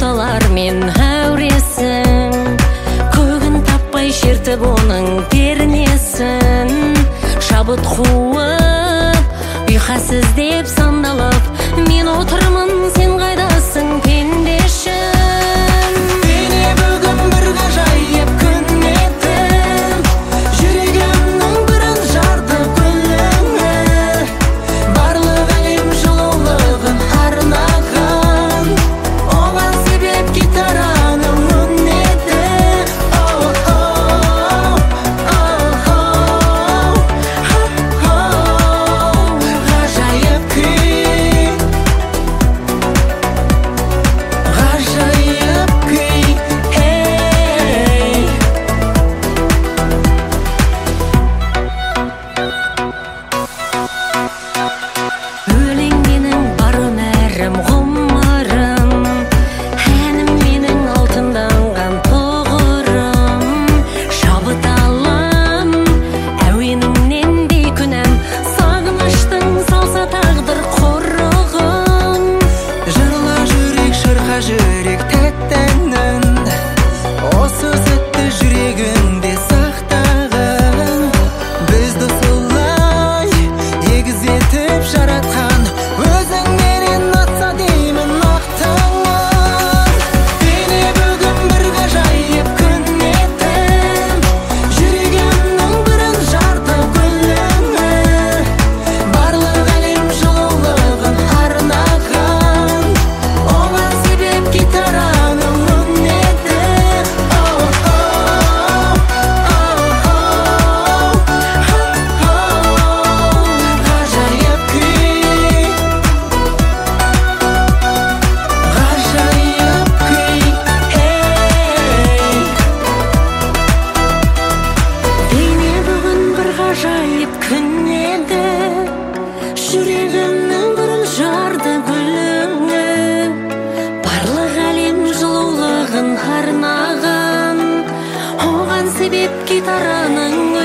арналармен әуресің, көгін таппай шертіп оның пернесін. Шабыт қуып, ұйқасыз деп сандалып, мен отырмын, сен қайдасың пендешім. Дене бүгін бір ғажайып күн еді, жүрегімнің бірін жарды гүліңі. Барлық әлем жылулығын арнаған, оған себеп гитараның үнеді. Ғажайып күй, ғажайып күй, ей. Өлең менің бар өмірім, ғұмырым, әнім менің алтынданған тұғырым. Шабыт алам, әуеніңнен бейкүнәм, сағыныштың салса тағдыр құрығын. Жырла жүрек, шырқа жүрек тәттәнін, осы сәтті жүрегінде сақтағын. Бізді солай егіз етіп жаратқан, өзің менен атса деймін мақтанған. Дене бүгін бір ғажайып күн еді, жүрегімнің бірін жарды гүліңі. Барлық әлем жылулығын арнаған, оған себеп гитараның үнеді. Ғажайып күй, ғажайып күй, ей. Дене бүгін бір ғажайып күн еді, жүрегімнің бірін жарды гүліңі. Барлық әлем жылулығын арнаған, оған себеп гитараның